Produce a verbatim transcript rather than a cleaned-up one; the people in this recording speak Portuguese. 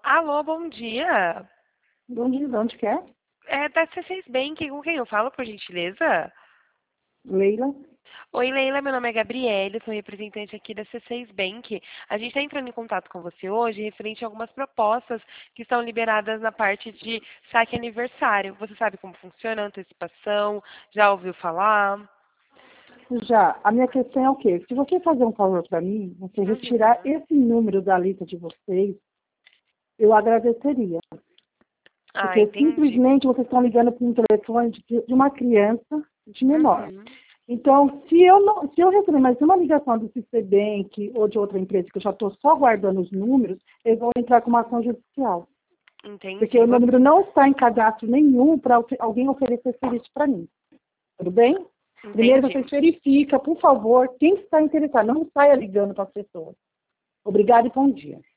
Alô, bom dia. Bom dia, de onde que é? É da C seis Bank, com quem eu falo, por gentileza? Leila. Oi, Leila, meu nome é Gabriele, sou representante aqui da C seis Bank. A gente está entrando em contato com você hoje referente a algumas propostas que estão liberadas na parte de saque aniversário. Você sabe como funciona a antecipação? Já ouviu falar? Já, a minha questão é o quê? Se você fazer um favor para mim, você retirar Uhum. esse número da lista de vocês, eu agradeceria. Ah, Porque entendi. simplesmente vocês estão ligando para um telefone de, de uma criança de menor. Uhum. Então, se eu não, se eu receber mais uma ligação do Citibank ou de outra empresa que eu já estou só guardando os números, eles vão entrar com uma ação judicial. Porque Entendi. o meu Você... número não está em cadastro nenhum para alguém oferecer serviço para mim. Tudo bem? Primeiro Entendi. você verifica, por favor, quem está interessado. Não saia ligando para as pessoas. Obrigada e bom dia.